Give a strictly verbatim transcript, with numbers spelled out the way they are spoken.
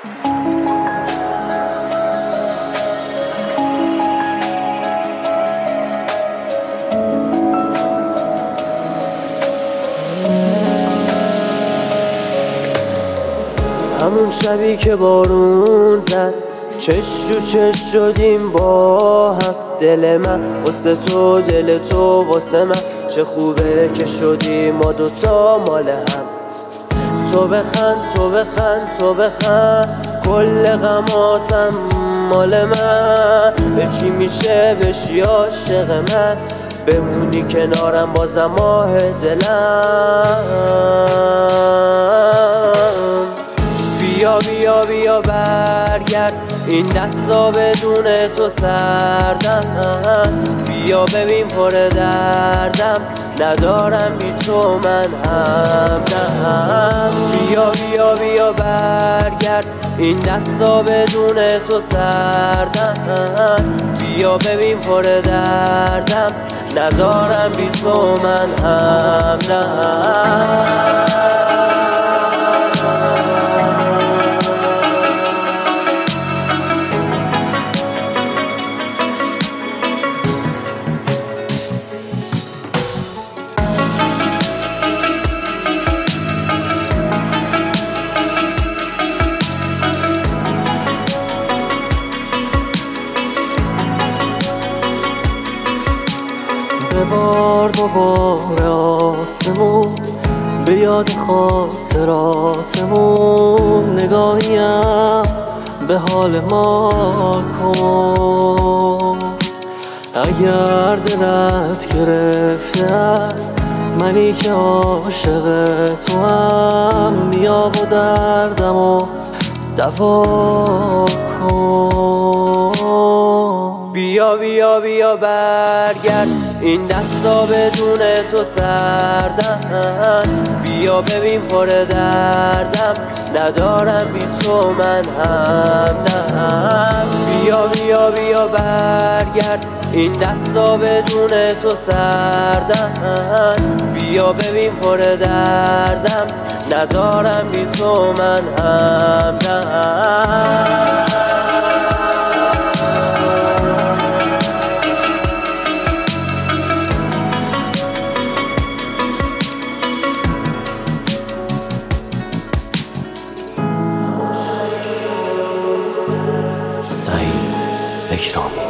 همون شبی که بارون زد چش تو چش شدیم با هم، دل من واسه تو دل تو واسه من، چه خوبه که شدیم ما دوتا مال هم. تو بخند تو بخند تو بخند کل غماتم مال من، به چی میشه بشی عاشق من، بمونی کنارم بازم ماه دلم. بیا بیا بیا برگرد این دستا بدون تو سردن، بیا ببین پر دردم ندارم بی تو من همدم. بیا بیا بیا برگرد این دستا بدون تو سردن، بیا ببین پر دردم ندارم بی تو من همدم. ببار دوباره آسمون به یاد خاطراتمون، نگاهیم به حال ما کن. اگر دلت گرفته است منی که عاشق تو هم، بیا و دردمو دوا کن. بیا بیا بیا برگرد این دستا بدون تو سردن، بیا ببین پر دردم ندارم بی تو من همدم. بیا بیا بیا برگرد این دستا بدون تو سردن، بیا ببین پر دردم ندارم بی تو من همدم. سعید اکرامی.